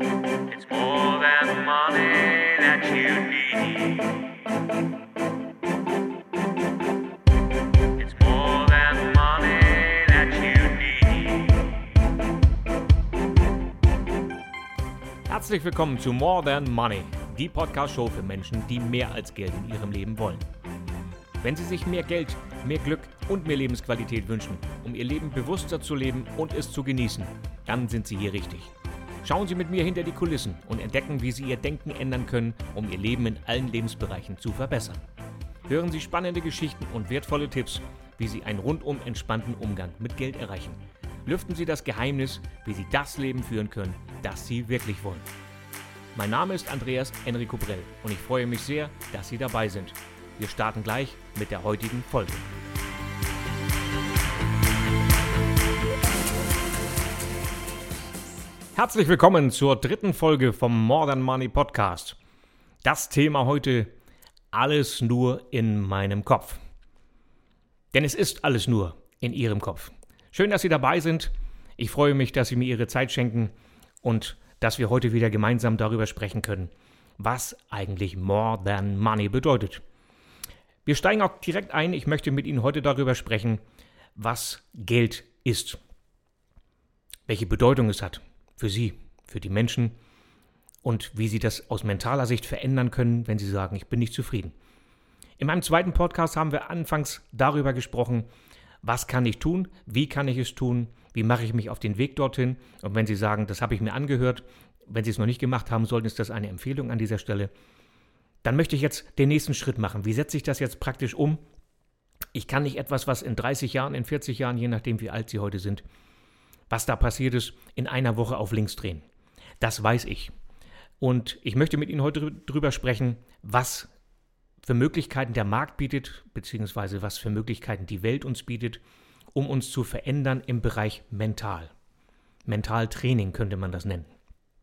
It's more than money that you need. It's more than money that you need. Herzlich willkommen zu More Than Money, die Podcast-Show für Menschen, die mehr als Geld in ihrem Leben wollen. Wenn Sie sich mehr Geld, mehr Glück und mehr Lebensqualität wünschen, um Ihr Leben bewusster zu leben und es zu genießen, dann sind Sie hier richtig. Schauen Sie mit mir hinter die Kulissen und entdecken, wie Sie Ihr Denken ändern können, um Ihr Leben in allen Lebensbereichen zu verbessern. Hören Sie spannende Geschichten und wertvolle Tipps, wie Sie einen rundum entspannten Umgang mit Geld erreichen. Lüften Sie das Geheimnis, wie Sie das Leben führen können, das Sie wirklich wollen. Mein Name ist Andreas Enrico Brell und ich freue mich sehr, dass Sie dabei sind. Wir starten gleich mit der heutigen Folge. Herzlich willkommen zur dritten Folge vom More Than Money Podcast. Das Thema heute: alles nur in meinem Kopf. Denn es ist alles nur in Ihrem Kopf. Schön, dass Sie dabei sind. Ich freue mich, dass Sie mir Ihre Zeit schenken und dass wir heute wieder gemeinsam darüber sprechen können, was eigentlich More Than Money bedeutet. Wir steigen auch direkt ein. Ich möchte mit Ihnen heute darüber sprechen, was Geld ist. Welche Bedeutung es hat für Sie, für die Menschen und wie Sie das aus mentaler Sicht verändern können, wenn Sie sagen, ich bin nicht zufrieden. In meinem zweiten Podcast haben wir anfangs darüber gesprochen, was kann ich tun, wie kann ich es tun, wie mache ich mich auf den Weg dorthin. Und wenn Sie sagen, das habe ich mir angehört, wenn Sie es noch nicht gemacht haben sollten, ist das eine Empfehlung an dieser Stelle. Dann möchte ich jetzt den nächsten Schritt machen. Wie setze ich das jetzt praktisch um? Ich kann nicht etwas, was in 30 Jahren, in 40 Jahren, je nachdem wie alt Sie heute sind, was da passiert ist, in einer Woche auf links drehen. Das weiß ich. Und ich möchte mit Ihnen heute drüber sprechen, was für Möglichkeiten der Markt bietet, beziehungsweise was für Möglichkeiten die Welt uns bietet, um uns zu verändern im Bereich mental. Mentaltraining könnte man das nennen.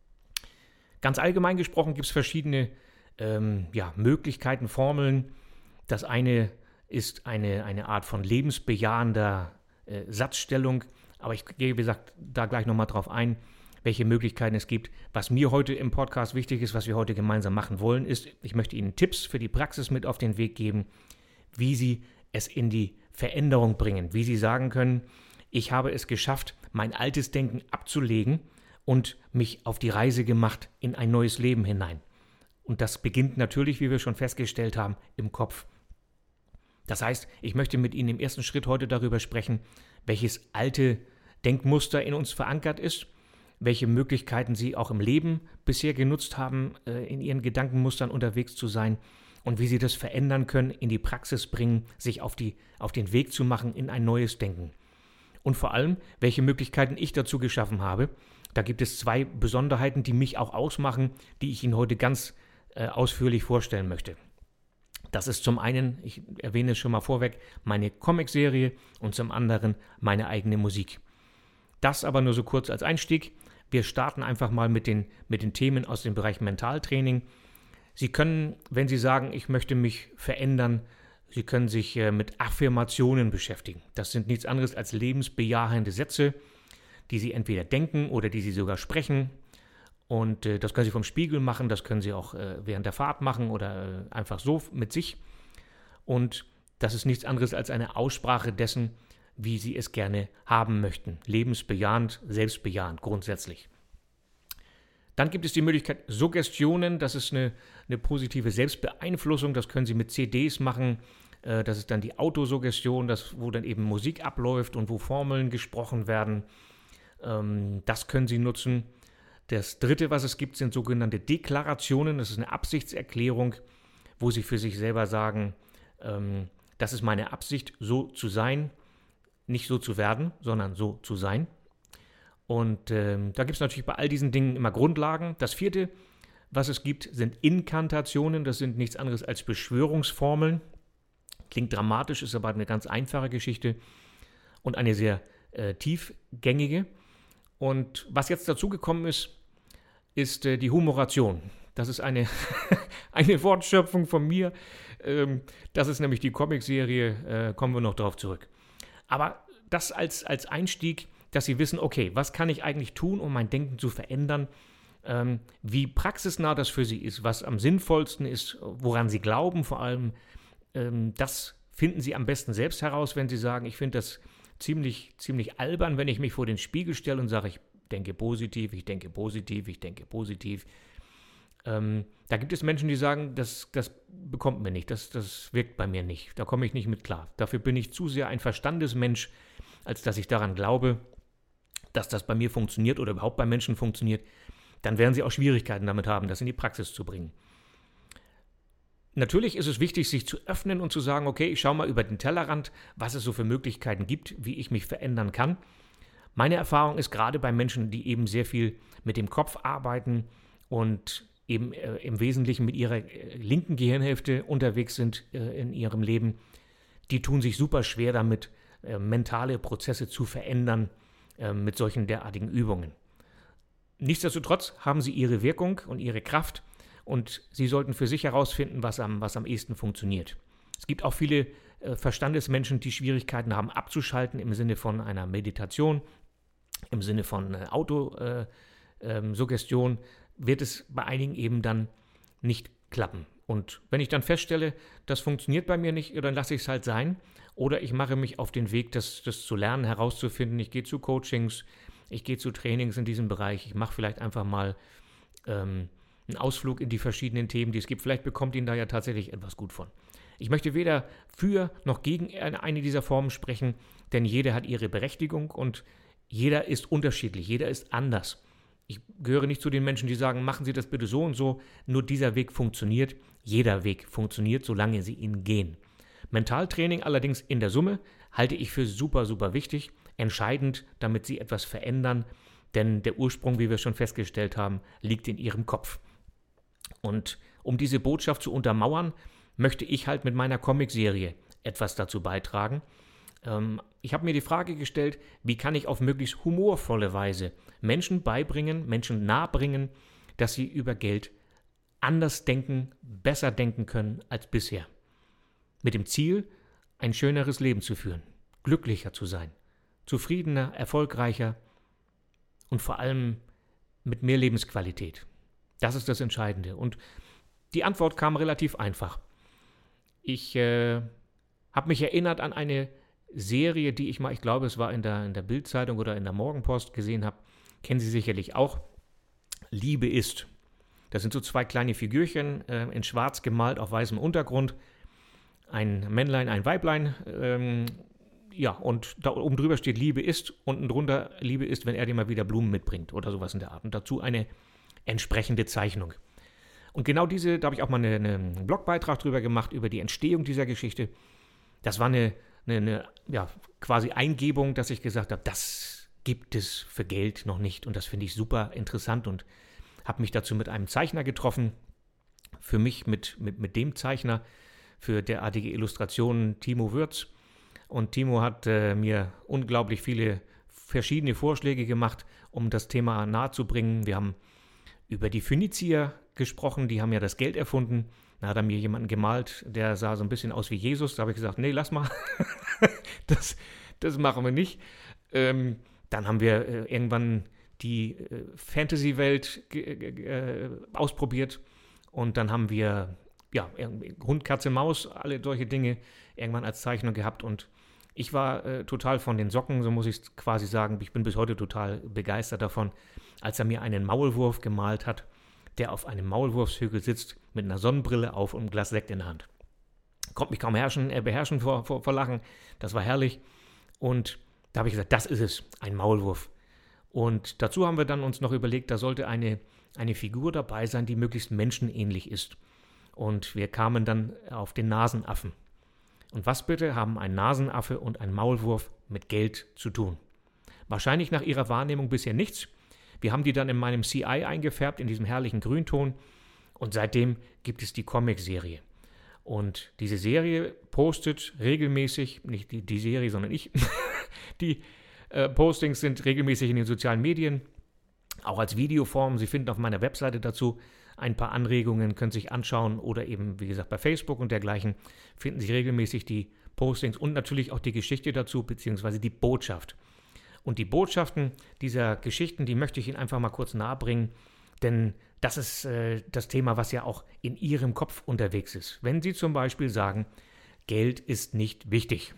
Ganz allgemein gesprochen gibt es verschiedene Möglichkeiten, Formeln. Das eine ist eine Art von lebensbejahender Satzstellung, aber ich gehe, wie gesagt, da gleich nochmal drauf ein, welche Möglichkeiten es gibt. Was mir heute im Podcast wichtig ist, was wir heute gemeinsam machen wollen, ist, ich möchte Ihnen Tipps für die Praxis mit auf den Weg geben, wie Sie es in die Veränderung bringen, wie Sie sagen können, ich habe es geschafft, mein altes Denken abzulegen und mich auf die Reise gemacht in ein neues Leben hinein. Und das beginnt natürlich, wie wir schon festgestellt haben, im Kopf. Das heißt, ich möchte mit Ihnen im ersten Schritt heute darüber sprechen, welches alte Denkmuster in uns verankert ist, welche Möglichkeiten Sie auch im Leben bisher genutzt haben, in Ihren Gedankenmustern unterwegs zu sein und wie Sie das verändern können, in die Praxis bringen, sich auf den Weg zu machen in ein neues Denken. Und vor allem, welche Möglichkeiten ich dazu geschaffen habe. Da gibt es zwei Besonderheiten, die mich auch ausmachen, die ich Ihnen heute ganz ausführlich vorstellen möchte. Das ist zum einen, ich erwähne es schon mal vorweg, meine Comic-Serie und zum anderen meine eigene Musik. Das aber nur so kurz als Einstieg. Wir starten einfach mal mit den Themen aus dem Bereich Mentaltraining. Sie können, wenn Sie sagen, ich möchte mich verändern, Sie können sich mit Affirmationen beschäftigen. Das sind nichts anderes als lebensbejahende Sätze, die Sie entweder denken oder die Sie sogar sprechen. Und das können Sie vom Spiegel machen, das können Sie auch während der Fahrt machen oder einfach so mit sich. Und das ist nichts anderes als eine Aussprache dessen, wie Sie es gerne haben möchten. Lebensbejahend, selbstbejahend grundsätzlich. Dann gibt es die Möglichkeit Suggestionen, das ist eine positive Selbstbeeinflussung, das können Sie mit CDs machen. Das ist dann die Autosuggestion, wo dann eben Musik abläuft und wo Formeln gesprochen werden. Das können Sie nutzen. Das dritte, was es gibt, sind sogenannte Deklarationen. Das ist eine Absichtserklärung, wo Sie für sich selber sagen, das ist meine Absicht, so zu sein, nicht so zu werden, sondern so zu sein. Und da gibt es natürlich bei all diesen Dingen immer Grundlagen. Das vierte, was es gibt, sind Inkantationen. Das sind nichts anderes als Beschwörungsformeln. Klingt dramatisch, ist aber eine ganz einfache Geschichte und eine sehr tiefgängige. Und was jetzt dazugekommen ist die Humoration. Das ist eine Wortschöpfung von mir. Das ist nämlich die Comicserie, kommen wir noch drauf zurück. Aber das als Einstieg, dass Sie wissen, okay, was kann ich eigentlich tun, um mein Denken zu verändern? wie praxisnah das für sie ist, was am sinnvollsten ist, woran sie glauben vor allem. Das finden sie am besten selbst heraus, wenn sie sagen, ich finde das ziemlich albern, wenn ich mich vor den Spiegel stelle und sage, ich denke positiv, ich denke positiv, ich denke positiv. Da gibt es Menschen, die sagen, das bekommt mir nicht, das wirkt bei mir nicht, da komme ich nicht mit klar. Dafür bin ich zu sehr ein Verstandesmensch, als dass ich daran glaube, dass das bei mir funktioniert oder überhaupt bei Menschen funktioniert. Dann werden sie auch Schwierigkeiten damit haben, das in die Praxis zu bringen. Natürlich ist es wichtig, sich zu öffnen und zu sagen, okay, ich schaue mal über den Tellerrand, was es so für Möglichkeiten gibt, wie ich mich verändern kann. Meine Erfahrung ist gerade bei Menschen, die eben sehr viel mit dem Kopf arbeiten und eben im Wesentlichen mit ihrer linken Gehirnhälfte unterwegs sind in ihrem Leben, die tun sich super schwer damit, mentale Prozesse zu verändern mit solchen derartigen Übungen. Nichtsdestotrotz haben sie ihre Wirkung und ihre Kraft und sie sollten für sich herausfinden, was am ehesten funktioniert. Es gibt auch viele Verstandesmenschen, die Schwierigkeiten haben abzuschalten im Sinne von einer Meditation, im Sinne von Autosuggestion, wird es bei einigen eben dann nicht klappen. Und wenn ich dann feststelle, das funktioniert bei mir nicht, dann lasse ich es halt sein. Oder ich mache mich auf den Weg, das zu lernen, herauszufinden. Ich gehe zu Coachings, ich gehe zu Trainings in diesem Bereich. Ich mache vielleicht einfach mal einen Ausflug in die verschiedenen Themen, die es gibt. Vielleicht bekommt Ihnen da ja tatsächlich etwas gut von. Ich möchte weder für noch gegen eine dieser Formen sprechen, denn jede hat ihre Berechtigung und jeder ist unterschiedlich, jeder ist anders. Ich gehöre nicht zu den Menschen, die sagen, machen Sie das bitte so und so, nur dieser Weg funktioniert. Jeder Weg funktioniert, solange Sie ihn gehen. Mentaltraining allerdings in der Summe halte ich für super, super wichtig, entscheidend, damit Sie etwas verändern, denn der Ursprung, wie wir schon festgestellt haben, liegt in Ihrem Kopf. Und um diese Botschaft zu untermauern, möchte ich halt mit meiner Comicserie etwas dazu beitragen. Ich habe mir die Frage gestellt, wie kann ich auf möglichst humorvolle Weise Menschen beibringen, Menschen nahebringen, dass sie über Geld anders denken, besser denken können als bisher. Mit dem Ziel, ein schöneres Leben zu führen, glücklicher zu sein, zufriedener, erfolgreicher und vor allem mit mehr Lebensqualität. Das ist das Entscheidende. Und die Antwort kam relativ einfach. Ich habe mich erinnert an eine Serie, die ich mal, ich glaube, es war in der Bild-Zeitung oder in der Morgenpost gesehen habe, kennen Sie sicherlich auch, Liebe ist. Das sind so zwei kleine Figürchen, in schwarz gemalt auf weißem Untergrund, ein Männlein, ein Weiblein, und da oben drüber steht Liebe ist, unten drunter Liebe ist, wenn er dir mal wieder Blumen mitbringt oder sowas in der Art. Und dazu eine entsprechende Zeichnung. Und genau da habe ich auch mal einen Blogbeitrag drüber gemacht, über die Entstehung dieser Geschichte. Das war eine quasi Eingebung, dass ich gesagt habe, das gibt es für Geld noch nicht. Und das finde ich super interessant und habe mich dazu mit einem Zeichner getroffen. Für mich mit dem Zeichner für derartige Illustrationen, Timo Würz. Und Timo hat mir unglaublich viele verschiedene Vorschläge gemacht, um das Thema nahezubringen. Wir haben über die Phönizier gesprochen, die haben ja das Geld erfunden. Da hat er mir jemanden gemalt, der sah so ein bisschen aus wie Jesus. Da habe ich gesagt, nee, lass mal, das machen wir nicht. Dann haben wir irgendwann die Fantasy-Welt ausprobiert und dann haben wir Hund, Katze, Maus, alle solche Dinge irgendwann als Zeichnung gehabt und ich war total von den Socken, so muss ich es quasi sagen. Ich bin bis heute total begeistert davon, als er mir einen Maulwurf gemalt hat, der auf einem Maulwurfshügel sitzt, mit einer Sonnenbrille auf und einem Glas Sekt in der Hand. Konnte mich kaum beherrschen vor Lachen. Das war herrlich. Und da habe ich gesagt, das ist es, ein Maulwurf. Und dazu haben wir dann uns noch überlegt, da sollte eine Figur dabei sein, die möglichst menschenähnlich ist. Und wir kamen dann auf den Nasenaffen. Und was bitte haben ein Nasenaffe und ein Maulwurf mit Geld zu tun? Wahrscheinlich nach ihrer Wahrnehmung bisher nichts. Wir haben die dann in meinem CI eingefärbt, in diesem herrlichen Grünton. Und seitdem gibt es die Comic-Serie. Und diese Serie postet regelmäßig, nicht die Serie, sondern ich, die Postings sind regelmäßig in den sozialen Medien, auch als Videoform. Sie finden auf meiner Webseite dazu ein paar Anregungen, können sich anschauen oder eben, wie gesagt, bei Facebook und dergleichen finden Sie regelmäßig die Postings und natürlich auch die Geschichte dazu, beziehungsweise die Botschaft. Und die Botschaften dieser Geschichten, die möchte ich Ihnen einfach mal kurz nahebringen. Denn das ist das Thema, was ja auch in Ihrem Kopf unterwegs ist. Wenn Sie zum Beispiel sagen, Geld ist nicht wichtig.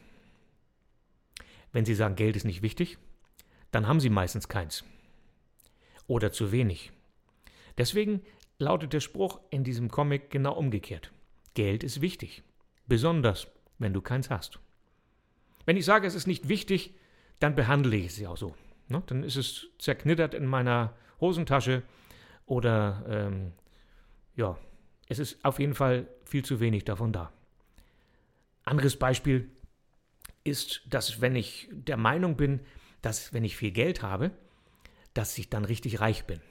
Wenn Sie sagen, Geld ist nicht wichtig, dann haben Sie meistens keins. Oder zu wenig. Deswegen lautet der Spruch in diesem Comic genau umgekehrt. Geld ist wichtig. Besonders, wenn du keins hast. Wenn ich sage, es ist nicht wichtig, dann behandle ich es ja auch so. Ne? Dann ist es zerknittert in meiner Hosentasche oder es ist auf jeden Fall viel zu wenig davon da. Anderes Beispiel ist, dass wenn ich der Meinung bin, dass wenn ich viel Geld habe, dass ich dann richtig reich bin.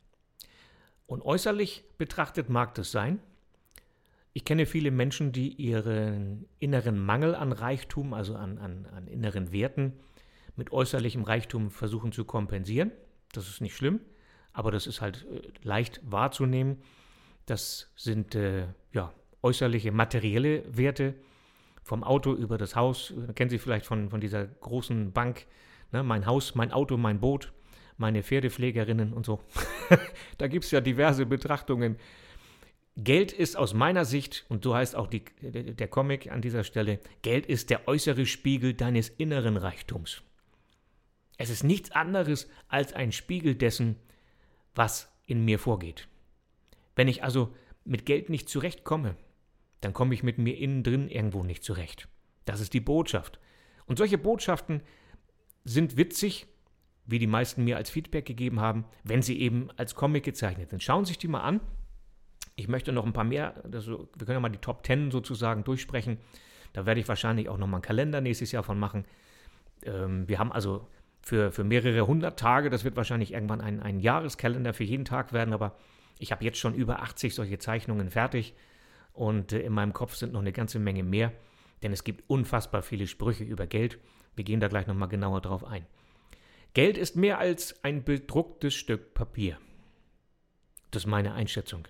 Und äußerlich betrachtet mag das sein. Ich kenne viele Menschen, die ihren inneren Mangel an Reichtum, also an inneren Werten, mit äußerlichem Reichtum versuchen zu kompensieren. Das ist nicht schlimm, aber das ist halt leicht wahrzunehmen. Das sind äußerliche materielle Werte, vom Auto über das Haus. Kennen Sie vielleicht von dieser großen Bank, ne? Mein Haus, mein Auto, mein Boot, meine Pferdepflegerinnen und so. Da gibt es ja diverse Betrachtungen. Geld ist aus meiner Sicht, und so heißt auch der Comic an dieser Stelle, Geld ist der äußere Spiegel deines inneren Reichtums. Es ist nichts anderes als ein Spiegel dessen, was in mir vorgeht. Wenn ich also mit Geld nicht zurechtkomme, dann komme ich mit mir innen drin irgendwo nicht zurecht. Das ist die Botschaft. Und solche Botschaften sind witzig, wie die meisten mir als Feedback gegeben haben, wenn sie eben als Comic gezeichnet sind. Schauen Sie sich die mal an. Ich möchte noch ein paar mehr, wir können ja mal die Top 10 sozusagen durchsprechen. Da werde ich wahrscheinlich auch nochmal einen Kalender nächstes Jahr von machen. Wir haben also für mehrere 100 Tage, das wird wahrscheinlich irgendwann ein Jahreskalender für jeden Tag werden, aber ich habe jetzt schon über 80 solche Zeichnungen fertig und in meinem Kopf sind noch eine ganze Menge mehr, denn es gibt unfassbar viele Sprüche über Geld. Wir gehen da gleich nochmal genauer drauf ein. Geld ist mehr als ein bedrucktes Stück Papier. Das ist meine Einschätzung.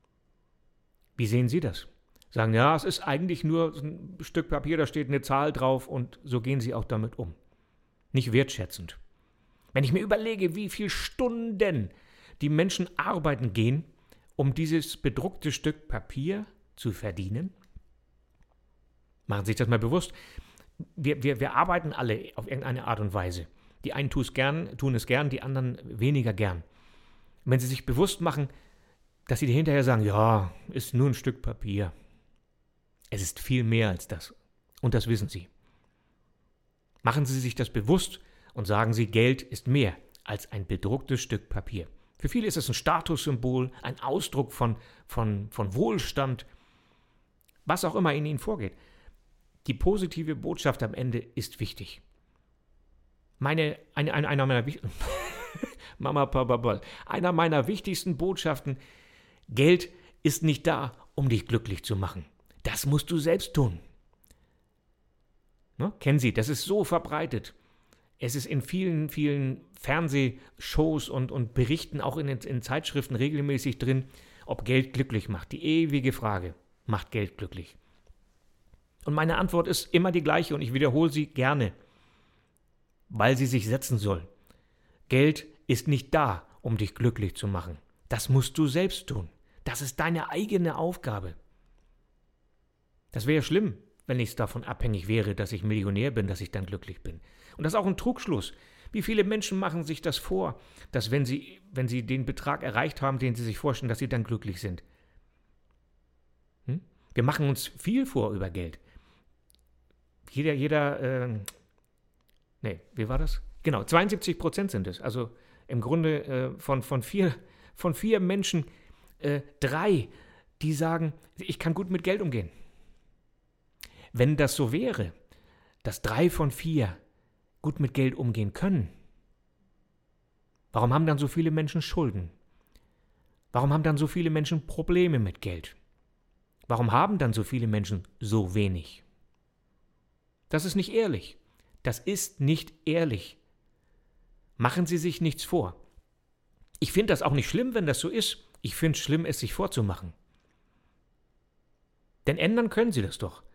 Wie sehen Sie das? Sagen, ja, es ist eigentlich nur ein Stück Papier, da steht eine Zahl drauf und so gehen Sie auch damit um. Nicht wertschätzend. Wenn ich mir überlege, wie viele Stunden die Menschen arbeiten gehen, um dieses bedruckte Stück Papier zu verdienen, machen Sie sich das mal bewusst. Wir arbeiten alle auf irgendeine Art und Weise. Die einen tun es gern, die anderen weniger gern. Und wenn Sie sich bewusst machen, dass Sie hinterher sagen, ja, ist nur ein Stück Papier. Es ist viel mehr als das. Und das wissen Sie. Machen Sie sich das bewusst und sagen Sie, Geld ist mehr als ein bedrucktes Stück Papier. Für viele ist es ein Statussymbol, ein Ausdruck von Wohlstand, was auch immer in Ihnen vorgeht. Die positive Botschaft am Ende ist wichtig. Einer meiner wichtigsten Botschaften: Geld ist nicht da, um dich glücklich zu machen. Das musst du selbst tun. Ne? Kennen Sie, das ist so verbreitet. Es ist in vielen, vielen Fernsehshows und Berichten, auch in Zeitschriften regelmäßig drin, ob Geld glücklich macht. Die ewige Frage: Macht Geld glücklich? Und meine Antwort ist immer die gleiche und ich wiederhole sie gerne, weil sie sich setzen soll. Geld ist nicht da, um dich glücklich zu machen. Das musst du selbst tun. Das ist deine eigene Aufgabe. Das wäre schlimm, wenn ich davon abhängig wäre, dass ich Millionär bin, dass ich dann glücklich bin. Und das ist auch ein Trugschluss. Wie viele Menschen machen sich das vor, dass wenn sie den Betrag erreicht haben, den sie sich vorstellen, dass sie dann glücklich sind? Wir machen uns viel vor über Geld. Wie war das? Genau, 72% sind es. Also im Grunde von vier Menschen 3, die sagen, ich kann gut mit Geld umgehen. Wenn das so wäre, dass 3 von 4 gut mit Geld umgehen können, warum haben dann so viele Menschen Schulden? Warum haben dann so viele Menschen Probleme mit Geld? Warum haben dann so viele Menschen so wenig? Das ist nicht ehrlich. Das ist nicht ehrlich. Machen Sie sich nichts vor. Ich finde das auch nicht schlimm, wenn das so ist. Ich finde es schlimm, es sich vorzumachen. Denn ändern können Sie das doch.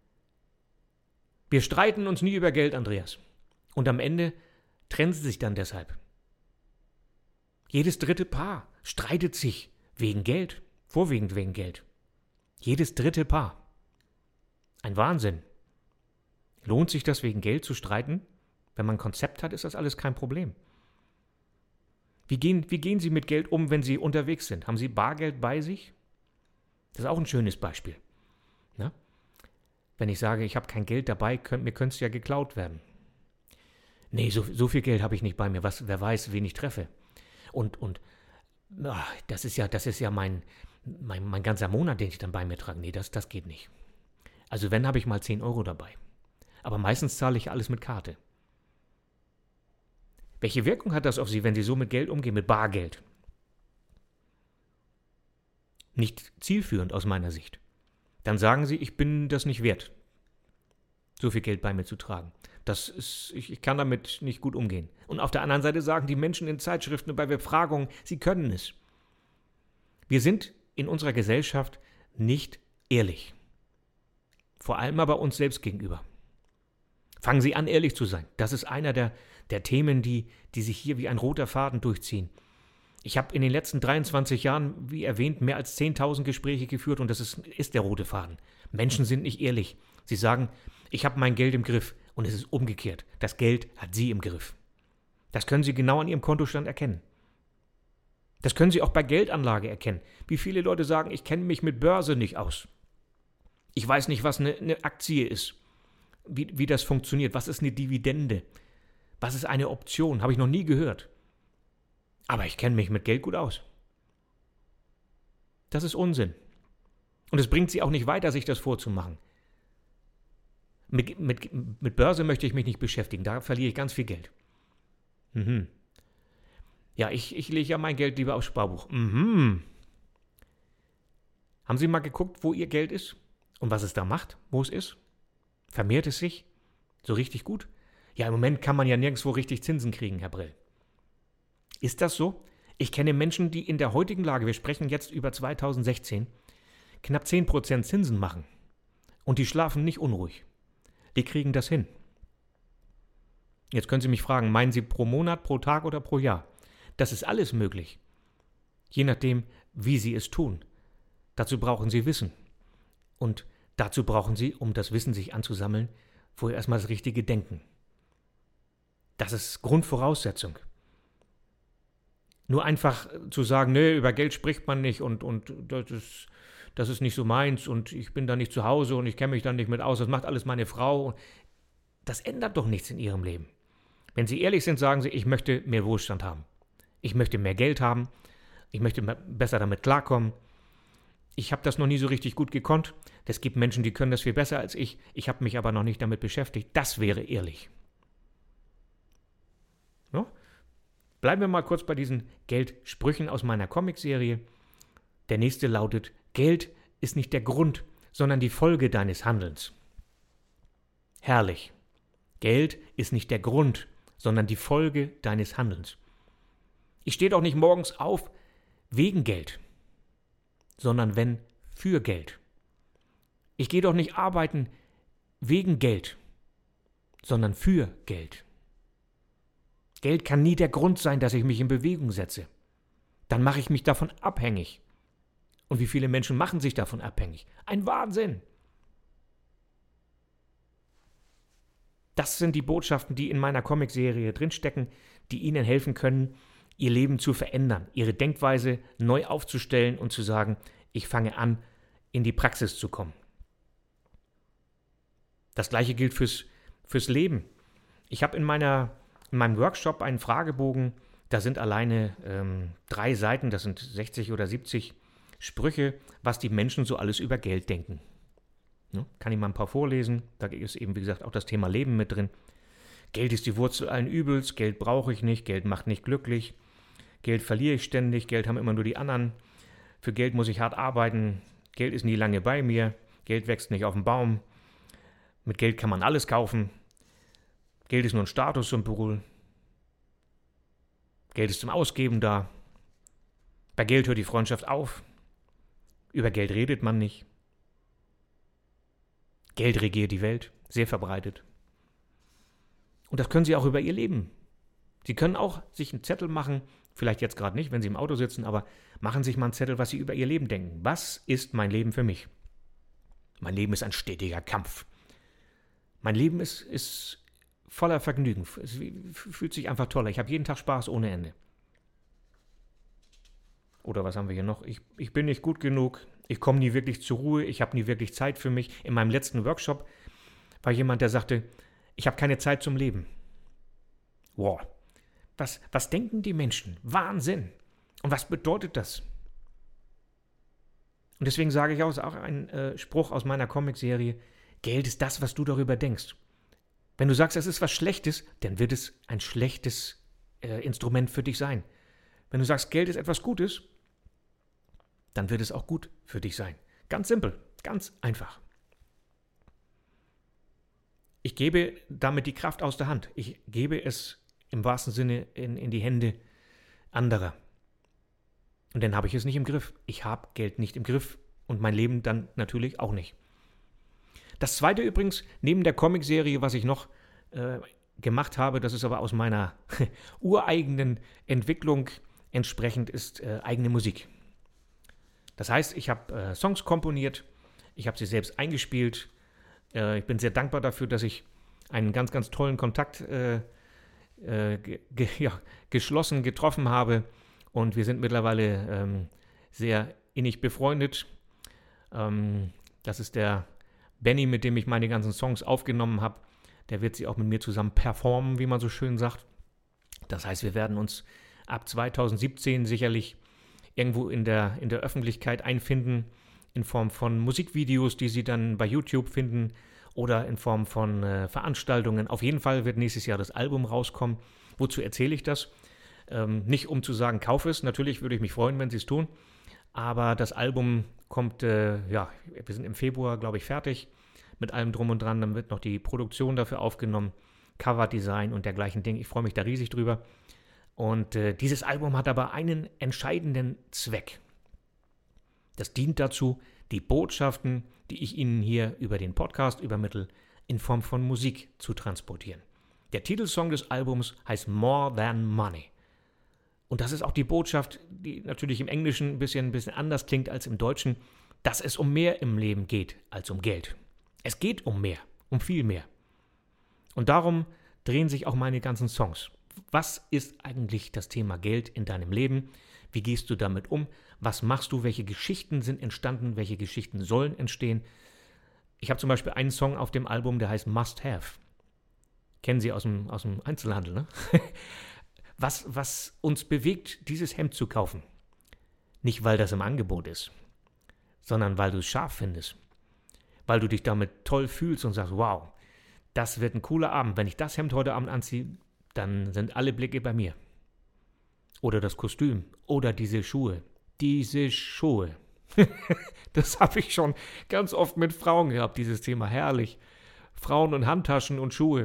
Wir streiten uns nie über Geld, Andreas. Und am Ende trennen Sie sich dann deshalb. Jedes dritte Paar streitet sich wegen Geld, vorwiegend wegen Geld. Jedes dritte Paar. Ein Wahnsinn. Lohnt sich das, wegen Geld zu streiten? Wenn man ein Konzept hat, ist das alles kein Problem. Wie gehen Sie mit Geld um, wenn Sie unterwegs sind? Haben Sie Bargeld bei sich? Das ist auch ein schönes Beispiel. Na? Wenn ich sage, ich habe kein Geld dabei, mir könnte es ja geklaut werden. Nee, so viel Geld habe ich nicht bei mir. Wer weiß, wen ich treffe. Und das ist ja mein ganzer Monat, den ich dann bei mir trage. Nee, das geht nicht. Also wenn, habe ich mal 10 Euro dabei. Aber meistens zahle ich alles mit Karte. Welche Wirkung hat das auf Sie, wenn Sie so mit Geld umgehen, mit Bargeld? Nicht zielführend aus meiner Sicht. Dann sagen Sie, ich bin das nicht wert, so viel Geld bei mir zu tragen. Ich kann damit nicht gut umgehen. Und auf der anderen Seite sagen die Menschen in Zeitschriften und bei Befragungen, sie können es. Wir sind in unserer Gesellschaft nicht ehrlich. Vor allem aber uns selbst gegenüber. Fangen Sie an, ehrlich zu sein. Das ist einer der Themen, die sich hier wie ein roter Faden durchziehen. Ich habe in den letzten 23 Jahren, wie erwähnt, mehr als 10.000 Gespräche geführt und das ist der rote Faden. Menschen sind nicht ehrlich. Sie sagen, ich habe mein Geld im Griff und es ist umgekehrt. Das Geld hat Sie im Griff. Das können Sie genau an Ihrem Kontostand erkennen. Das können Sie auch bei Geldanlage erkennen. Wie viele Leute sagen, ich kenne mich mit Börse nicht aus. Ich weiß nicht, was eine Aktie ist, wie das funktioniert. Was ist eine Dividende? Was ist eine Option? Habe ich noch nie gehört. Aber ich kenne mich mit Geld gut aus. Das ist Unsinn. Und es bringt Sie auch nicht weiter, sich das vorzumachen. Mit Börse möchte ich mich nicht beschäftigen. Da verliere ich ganz viel Geld. Ja, ich lege ja mein Geld lieber aufs Sparbuch. Haben Sie mal geguckt, wo Ihr Geld ist? Und was es da macht? Wo es ist? Vermehrt es sich? So richtig gut? Ja, im Moment kann man ja nirgendwo richtig Zinsen kriegen, Herr Brill. Ist das so? Ich kenne Menschen, die in der heutigen Lage, wir sprechen jetzt über 2016, knapp 10% Zinsen machen. Und die schlafen nicht unruhig. Die kriegen das hin. Jetzt können Sie mich fragen, meinen Sie pro Monat, pro Tag oder pro Jahr? Das ist alles möglich. Je nachdem, wie Sie es tun. Dazu brauchen Sie Wissen. Und dazu brauchen Sie, um das Wissen sich anzusammeln, vorher erstmal das richtige Denken. Das ist Grundvoraussetzung. Nur einfach zu sagen, nee, über Geld spricht man nicht und das ist nicht so meins und ich bin da nicht zu Hause und ich kenne mich da nicht mit aus, das macht alles meine Frau. Das ändert doch nichts in Ihrem Leben. Wenn Sie ehrlich sind, sagen Sie, ich möchte mehr Wohlstand haben. Ich möchte mehr Geld haben. Ich möchte besser damit klarkommen. Ich habe das noch nie so richtig gut gekonnt. Es gibt Menschen, die können das viel besser als ich. Ich habe mich aber noch nicht damit beschäftigt. Das wäre ehrlich. No? Bleiben wir mal kurz bei diesen Geldsprüchen aus meiner Comicserie. Der nächste lautet, Geld ist nicht der Grund, sondern die Folge deines Handelns. Herrlich. Geld ist nicht der Grund, sondern die Folge deines Handelns. Ich stehe doch nicht morgens auf wegen Geld, sondern wenn für Geld. Ich gehe doch nicht arbeiten wegen Geld, sondern für Geld. Geld kann nie der Grund sein, dass ich mich in Bewegung setze. Dann mache ich mich davon abhängig. Und wie viele Menschen machen sich davon abhängig? Ein Wahnsinn! Das sind die Botschaften, die in meiner Comicserie drinstecken, die Ihnen helfen können, Ihr Leben zu verändern, Ihre Denkweise neu aufzustellen und zu sagen, ich fange an, in die Praxis zu kommen. Das Gleiche gilt fürs Leben. Ich habe in meinem Workshop einen Fragebogen, da sind alleine 3 Seiten, das sind 60 oder 70 Sprüche, was die Menschen so alles über Geld denken. Ja, kann ich mal ein paar vorlesen, da ist eben, wie gesagt, auch das Thema Leben mit drin. Geld ist die Wurzel allen Übels, Geld brauche ich nicht, Geld macht nicht glücklich, Geld verliere ich ständig, Geld haben immer nur die anderen, für Geld muss ich hart arbeiten, Geld ist nie lange bei mir, Geld wächst nicht auf dem Baum, mit Geld kann man alles kaufen, Geld ist nur ein Statussymbol, Geld ist zum Ausgeben da, bei Geld hört die Freundschaft auf, über Geld redet man nicht, Geld regiert die Welt, sehr verbreitet. Und das können Sie auch über Ihr Leben. Sie können auch sich einen Zettel machen Vielleicht jetzt gerade nicht, wenn Sie im Auto sitzen, aber machen Sie sich mal einen Zettel, was Sie über Ihr Leben denken. Was ist mein Leben für mich? Mein Leben ist ein stetiger Kampf. Mein Leben ist voller Vergnügen. Es fühlt sich einfach toll. Ich habe jeden Tag Spaß ohne Ende. Oder was haben wir hier noch? Ich bin nicht gut genug. Ich komme nie wirklich zur Ruhe. Ich habe nie wirklich Zeit für mich. In meinem letzten Workshop war jemand, der sagte, ich habe keine Zeit zum Leben. Wow. Was denken die Menschen? Wahnsinn. Und was bedeutet das? Und deswegen sage ich auch ein Spruch aus meiner Comicserie, Geld ist das, was du darüber denkst. Wenn du sagst, es ist was Schlechtes, dann wird es ein schlechtes Instrument für dich sein. Wenn du sagst, Geld ist etwas Gutes, dann wird es auch gut für dich sein. Ganz simpel, ganz einfach. Ich gebe damit die Kraft aus der Hand. Ich gebe es im wahrsten Sinne in die Hände anderer. Und dann habe ich es nicht im Griff. Ich habe Geld nicht im Griff und mein Leben dann natürlich auch nicht. Das zweite übrigens, neben der Comicserie, was ich noch gemacht habe, das ist aber aus meiner ureigenen Entwicklung entsprechend, ist eigene Musik. Das heißt, ich habe Songs komponiert, ich habe sie selbst eingespielt. Ich bin sehr dankbar dafür, dass ich einen ganz, ganz tollen Kontakt geschlossen, getroffen habe. Und wir sind mittlerweile sehr innig befreundet. Das ist der Benny, mit dem ich meine ganzen Songs aufgenommen habe. Der wird sie auch mit mir zusammen performen, wie man so schön sagt. Das heißt, wir werden uns ab 2017 sicherlich irgendwo in der Öffentlichkeit einfinden, in Form von Musikvideos, die Sie dann bei YouTube finden oder in Form von Veranstaltungen. Auf jeden Fall wird nächstes Jahr das Album rauskommen. Wozu erzähle ich das? Nicht um zu sagen, kauf es. Natürlich würde ich mich freuen, wenn Sie es tun. Aber das Album kommt, wir sind im Februar, glaube ich, fertig mit allem drum und dran. Dann wird noch die Produktion dafür aufgenommen, Coverdesign und dergleichen Dinge. Ich freue mich da riesig drüber. Und dieses Album hat aber einen entscheidenden Zweck. Das dient dazu, die Botschaften, die ich Ihnen hier über den Podcast übermittle, in Form von Musik zu transportieren. Der Titelsong des Albums heißt More Than Money. Und das ist auch die Botschaft, die natürlich im Englischen ein bisschen anders klingt als im Deutschen, dass es um mehr im Leben geht als um Geld. Es geht um mehr, um viel mehr. Und darum drehen sich auch meine ganzen Songs. Was ist eigentlich das Thema Geld in deinem Leben? Wie gehst du damit um? Was machst du? Welche Geschichten sind entstanden? Welche Geschichten sollen entstehen? Ich habe zum Beispiel einen Song auf dem Album, der heißt Must Have. Kennen Sie aus dem Einzelhandel, ne? Was uns bewegt, dieses Hemd zu kaufen. Nicht, weil das im Angebot ist, sondern weil du es scharf findest. Weil du dich damit toll fühlst und sagst, wow, das wird ein cooler Abend. Wenn ich das Hemd heute Abend anziehe, dann sind alle Blicke bei mir. Oder das Kostüm. Oder diese Schuhe. Diese Schuhe. Das habe ich schon ganz oft mit Frauen gehabt, dieses Thema. Herrlich. Frauen und Handtaschen und Schuhe.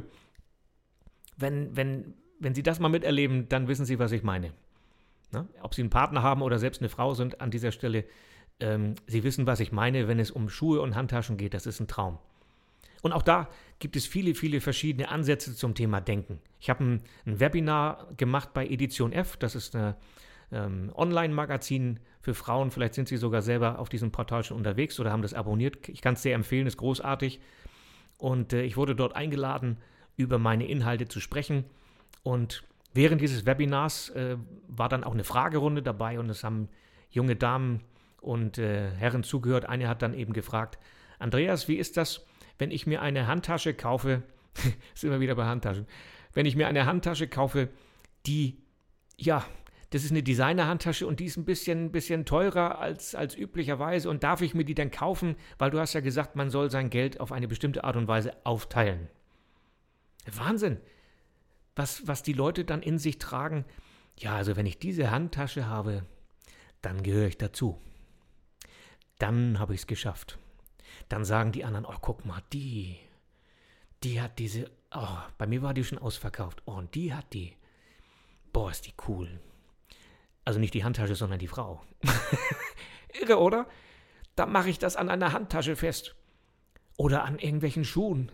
Wenn Sie das mal miterleben, dann wissen Sie, was ich meine. Na? Ob Sie einen Partner haben oder selbst eine Frau sind, an dieser Stelle, Sie wissen, was ich meine, wenn es um Schuhe und Handtaschen geht. Das ist ein Traum. Und auch da gibt es viele, viele verschiedene Ansätze zum Thema Denken. Ich habe ein Webinar gemacht bei Edition F. Das ist ein Online-Magazin für Frauen. Vielleicht sind Sie sogar selber auf diesem Portal schon unterwegs oder haben das abonniert. Ich kann es sehr empfehlen, ist großartig. Und ich wurde dort eingeladen, über meine Inhalte zu sprechen. Und während dieses Webinars war dann auch eine Fragerunde dabei und es haben junge Damen und Herren zugehört. Eine hat dann eben gefragt, Andreas, wie ist das, wenn ich mir eine Handtasche kaufe, sind wir wieder bei Handtaschen, wenn ich mir eine Handtasche kaufe, die, das ist eine Designer-Handtasche und die ist ein bisschen teurer als üblicherweise und darf ich mir die dann kaufen, weil du hast ja gesagt, man soll sein Geld auf eine bestimmte Art und Weise aufteilen. Wahnsinn, was die Leute dann in sich tragen. Ja, also wenn ich diese Handtasche habe, dann gehöre ich dazu. Dann habe ich es geschafft. Dann sagen die anderen, oh, guck mal, die hat diese, oh, bei mir war die schon ausverkauft. Oh, und die hat die. Boah, ist die cool. Also nicht die Handtasche, sondern die Frau. Irre, oder? Da mache ich das an einer Handtasche fest. Oder an irgendwelchen Schuhen.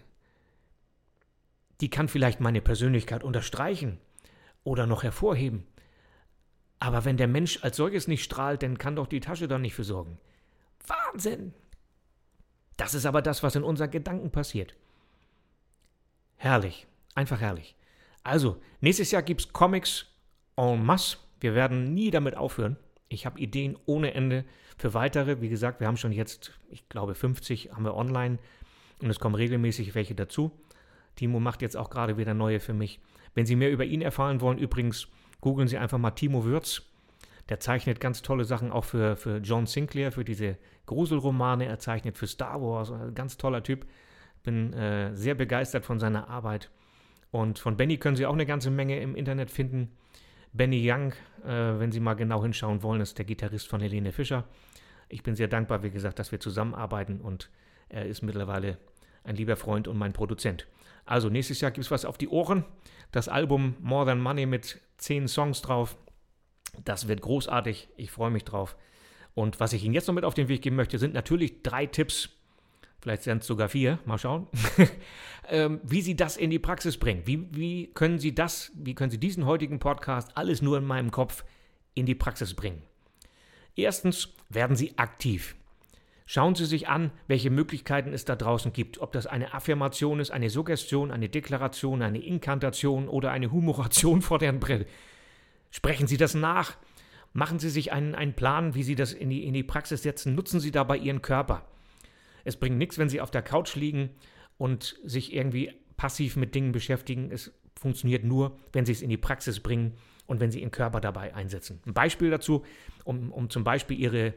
Die kann vielleicht meine Persönlichkeit unterstreichen oder noch hervorheben. Aber wenn der Mensch als solches nicht strahlt, dann kann doch die Tasche da nicht für sorgen. Wahnsinn! Das ist aber das, was in unseren Gedanken passiert. Herrlich, einfach herrlich. Also, nächstes Jahr gibt es Comics en masse. Wir werden nie damit aufhören. Ich habe Ideen ohne Ende für weitere. Wie gesagt, wir haben schon jetzt, ich glaube 50 haben wir online und es kommen regelmäßig welche dazu. Timo macht jetzt auch gerade wieder neue für mich. Wenn Sie mehr über ihn erfahren wollen, übrigens, googeln Sie einfach mal Timo Würz. Der zeichnet ganz tolle Sachen auch für John Sinclair, für diese Gruselromane. Er zeichnet für Star Wars. Ein ganz toller Typ. Bin sehr begeistert von seiner Arbeit. Und von Benny können Sie auch eine ganze Menge im Internet finden. Benny Young, wenn Sie mal genau hinschauen wollen, ist der Gitarrist von Helene Fischer. Ich bin sehr dankbar, wie gesagt, dass wir zusammenarbeiten und er ist mittlerweile ein lieber Freund und mein Produzent. Also nächstes Jahr gibt es was auf die Ohren. Das Album More Than Money mit 10 Songs drauf. Das wird großartig. Ich freue mich drauf. Und was ich Ihnen jetzt noch mit auf den Weg geben möchte, sind natürlich 3 Tipps. Vielleicht sind es sogar 4. Mal schauen. Wie Sie das in die Praxis bringen. Wie können Sie diesen heutigen Podcast alles nur in meinem Kopf in die Praxis bringen? Erstens, werden Sie aktiv. Schauen Sie sich an, welche Möglichkeiten es da draußen gibt. Ob das eine Affirmation ist, eine Suggestion, eine Deklaration, eine Inkantation oder eine Humoration vor deren Brille. Sprechen Sie das nach. Machen Sie sich einen Plan, wie Sie das in die Praxis setzen. Nutzen Sie dabei Ihren Körper. Es bringt nichts, wenn Sie auf der Couch liegen und sich irgendwie passiv mit Dingen beschäftigen. Es funktioniert nur, wenn Sie es in die Praxis bringen und wenn Sie Ihren Körper dabei einsetzen. Ein Beispiel dazu, um zum Beispiel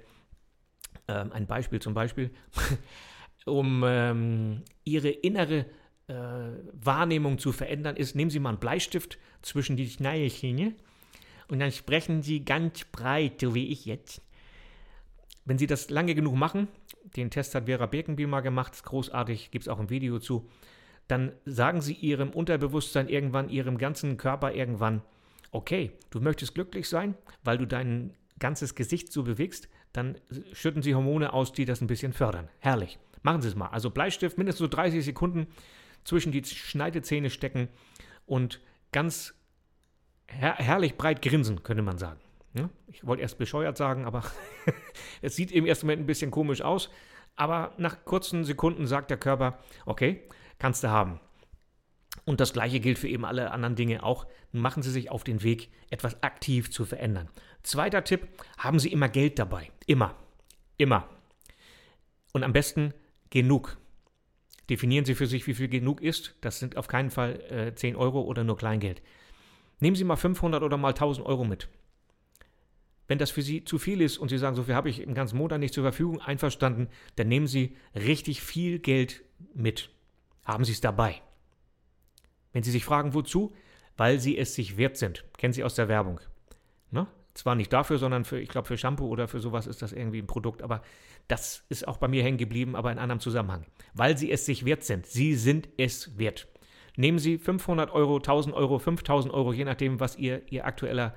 Ihre innere Wahrnehmung zu verändern, ist, nehmen Sie mal einen Bleistift zwischen die Schneidezähne und dann sprechen Sie ganz breit, so wie ich jetzt. Wenn Sie das lange genug machen, den Test hat Vera Birkenbiel mal gemacht, ist großartig, gibt es auch ein Video zu, dann sagen Sie Ihrem Unterbewusstsein irgendwann, Ihrem ganzen Körper irgendwann, okay, du möchtest glücklich sein, weil du dein ganzes Gesicht so bewegst, dann schütten Sie Hormone aus, die das ein bisschen fördern. Herrlich. Machen Sie es mal. Also Bleistift mindestens so 30 Sekunden zwischen die Schneidezähne stecken und ganz herrlich breit grinsen, könnte man sagen. Ja? Ich wollte erst bescheuert sagen, aber es sieht im ersten Moment ein bisschen komisch aus. Aber nach kurzen Sekunden sagt der Körper, okay, kannst du haben. Und das Gleiche gilt für eben alle anderen Dinge auch. Machen Sie sich auf den Weg, etwas aktiv zu verändern. Zweiter Tipp, haben Sie immer Geld dabei. Immer. Immer. Und am besten genug. Definieren Sie für sich, wie viel genug ist. Das sind auf keinen Fall 10 Euro oder nur Kleingeld. Nehmen Sie mal 500 oder mal 1000 Euro mit. Wenn das für Sie zu viel ist und Sie sagen, so viel habe ich im ganzen Monat nicht zur Verfügung, einverstanden, dann nehmen Sie richtig viel Geld mit. Haben Sie es dabei. Wenn Sie sich fragen, wozu? Weil Sie es sich wert sind. Kennen Sie aus der Werbung. Ne? Zwar nicht dafür, sondern ich glaube für Shampoo oder für sowas ist das irgendwie ein Produkt, aber das ist auch bei mir hängen geblieben, aber in anderem Zusammenhang. Weil Sie es sich wert sind. Sie sind es wert. Nehmen Sie 500 Euro, 1000 Euro, 5000 Euro, je nachdem, was Ihr aktueller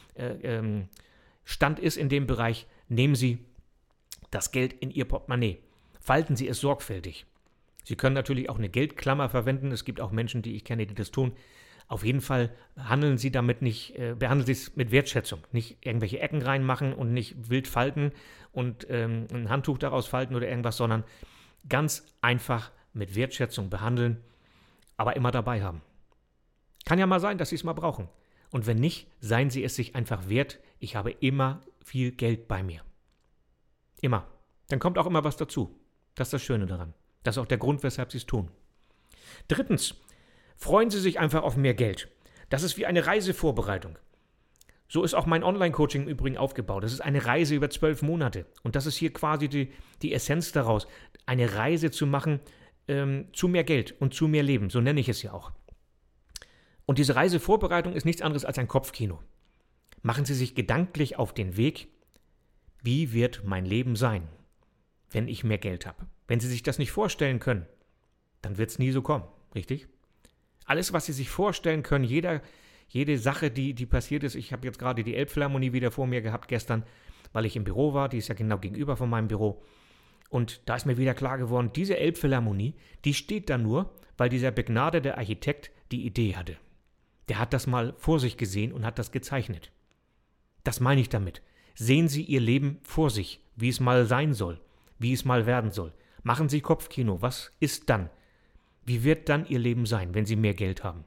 Stand ist in dem Bereich, nehmen Sie das Geld in Ihr Portemonnaie. Falten Sie es sorgfältig. Sie können natürlich auch eine Geldklammer verwenden. Es gibt auch Menschen, die ich kenne, die das tun. Auf jeden Fall behandeln Sie es mit Wertschätzung. Nicht irgendwelche Ecken reinmachen und nicht wild falten und ein Handtuch daraus falten oder irgendwas, sondern ganz einfach mit Wertschätzung behandeln, aber immer dabei haben. Kann ja mal sein, dass Sie es mal brauchen. Und wenn nicht, seien Sie es sich einfach wert. Ich habe immer viel Geld bei mir. Immer. Dann kommt auch immer was dazu. Das ist das Schöne daran. Das ist auch der Grund, weshalb Sie es tun. Drittens, freuen Sie sich einfach auf mehr Geld. Das ist wie eine Reisevorbereitung. So ist auch mein Online-Coaching im Übrigen aufgebaut. Das ist eine Reise über 12 Monate. Und das ist hier quasi die Essenz daraus. Eine Reise zu machen zu mehr Geld und zu mehr Leben. So nenne ich es ja auch. Und diese Reisevorbereitung ist nichts anderes als ein Kopfkino. Machen Sie sich gedanklich auf den Weg, wie wird mein Leben sein, wenn ich mehr Geld habe. Wenn Sie sich das nicht vorstellen können, dann wird es nie so kommen, richtig? Alles, was Sie sich vorstellen können, jede Sache, die passiert ist, ich habe jetzt gerade die Elbphilharmonie wieder vor mir gehabt gestern, weil ich im Büro war, die ist ja genau gegenüber von meinem Büro. Und da ist mir wieder klar geworden, diese Elbphilharmonie, die steht da nur, weil dieser begnadete Architekt die Idee hatte. Der hat das mal vor sich gesehen und hat das gezeichnet. Das meine ich damit. Sehen Sie Ihr Leben vor sich, wie es mal sein soll, wie es mal werden soll. Machen Sie Kopfkino. Was ist dann? Wie wird dann Ihr Leben sein, wenn Sie mehr Geld haben?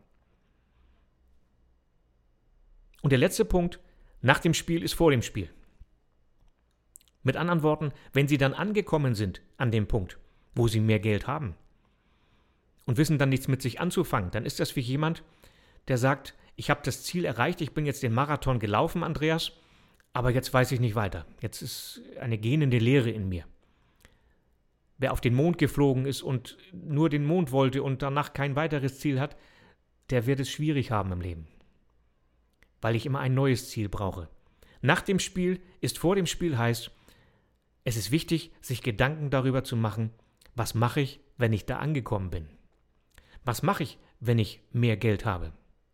Und der letzte Punkt, nach dem Spiel ist vor dem Spiel. Mit anderen Worten, wenn Sie dann angekommen sind an dem Punkt, wo Sie mehr Geld haben und wissen dann nichts mit sich anzufangen, dann ist das wie jemand, der sagt, ich habe das Ziel erreicht, ich bin jetzt den Marathon gelaufen, Andreas, aber jetzt weiß ich nicht weiter. Jetzt ist eine gähnende Leere in mir. Wer auf den Mond geflogen ist und nur den Mond wollte und danach kein weiteres Ziel hat, der wird es schwierig haben im Leben. Weil ich immer ein neues Ziel brauche. Nach dem Spiel ist vor dem Spiel heißt, es ist wichtig, sich Gedanken darüber zu machen, was mache ich, wenn ich da angekommen bin? Was mache ich, wenn ich mehr Geld habe?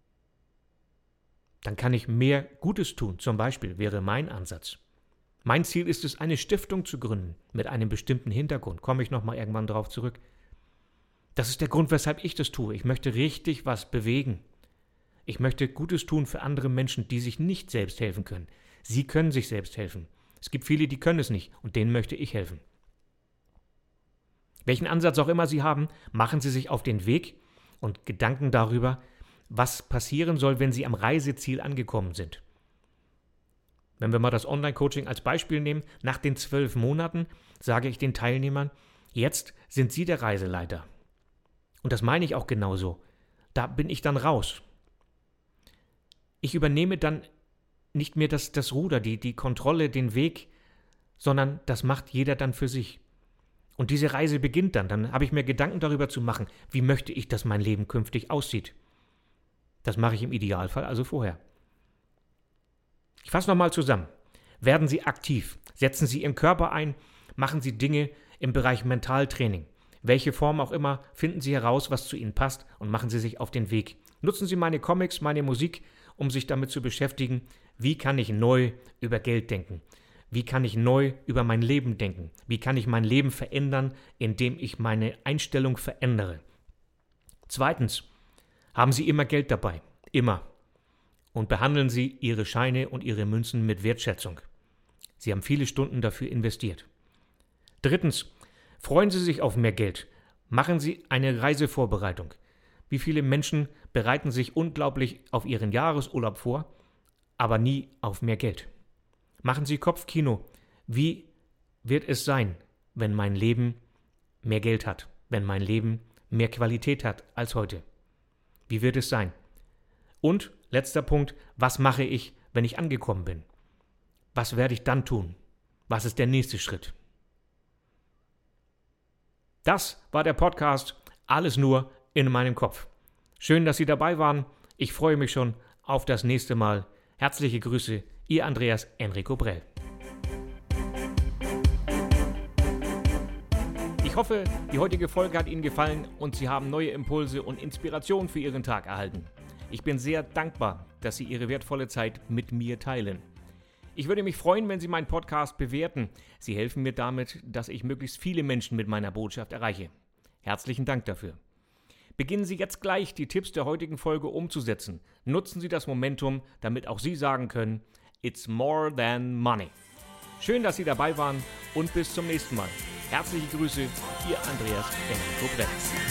Dann kann ich mehr Gutes tun, zum Beispiel wäre mein Ansatz. Mein Ziel ist es, eine Stiftung zu gründen, mit einem bestimmten Hintergrund. Komme ich nochmal irgendwann drauf zurück. Das ist der Grund, weshalb ich das tue. Ich möchte richtig was bewegen. Ich möchte Gutes tun für andere Menschen, die sich nicht selbst helfen können. Sie können sich selbst helfen. Es gibt viele, die können es nicht und denen möchte ich helfen. Welchen Ansatz auch immer Sie haben, machen Sie sich auf den Weg und Gedanken darüber, was passieren soll, wenn Sie am Reiseziel angekommen sind. Wenn wir mal das Online-Coaching als Beispiel nehmen, nach den 12 Monaten sage ich den Teilnehmern, jetzt sind Sie der Reiseleiter. Und das meine ich auch genauso. Da bin ich dann raus. Ich übernehme dann nicht mehr das Ruder, die Kontrolle, den Weg, sondern das macht jeder dann für sich. Und diese Reise beginnt dann. Dann habe ich mir Gedanken darüber zu machen, wie möchte ich, dass mein Leben künftig aussieht. Das mache ich im Idealfall also vorher. Ich fasse nochmal zusammen. Werden Sie aktiv, setzen Sie Ihren Körper ein, machen Sie Dinge im Bereich Mentaltraining. Welche Form auch immer, finden Sie heraus, was zu Ihnen passt und machen Sie sich auf den Weg. Nutzen Sie meine Comics, meine Musik, um sich damit zu beschäftigen, wie kann ich neu über Geld denken? Wie kann ich neu über mein Leben denken? Wie kann ich mein Leben verändern, indem ich meine Einstellung verändere? Zweitens, haben Sie immer Geld dabei. Immer. Und behandeln Sie Ihre Scheine und Ihre Münzen mit Wertschätzung. Sie haben viele Stunden dafür investiert. Drittens, freuen Sie sich auf mehr Geld. Machen Sie eine Reisevorbereitung. Wie viele Menschen bereiten sich unglaublich auf ihren Jahresurlaub vor, aber nie auf mehr Geld. Machen Sie Kopfkino. Wie wird es sein, wenn mein Leben mehr Geld hat, wenn mein Leben mehr Qualität hat als heute? Wie wird es sein? Und, letzter Punkt, was mache ich, wenn ich angekommen bin? Was werde ich dann tun? Was ist der nächste Schritt? Das war der Podcast Alles nur in meinem Kopf. Schön, dass Sie dabei waren. Ich freue mich schon auf das nächste Mal. Herzliche Grüße, Ihr Andreas Enrico Brell. Ich hoffe, die heutige Folge hat Ihnen gefallen und Sie haben neue Impulse und Inspiration für Ihren Tag erhalten. Ich bin sehr dankbar, dass Sie Ihre wertvolle Zeit mit mir teilen. Ich würde mich freuen, wenn Sie meinen Podcast bewerten. Sie helfen mir damit, dass ich möglichst viele Menschen mit meiner Botschaft erreiche. Herzlichen Dank dafür. Beginnen Sie jetzt gleich, die Tipps der heutigen Folge umzusetzen. Nutzen Sie das Momentum, damit auch Sie sagen können, it's more than money. Schön, dass Sie dabei waren und bis zum nächsten Mal. Herzliche Grüße, Ihr Andreas Enrico Brell.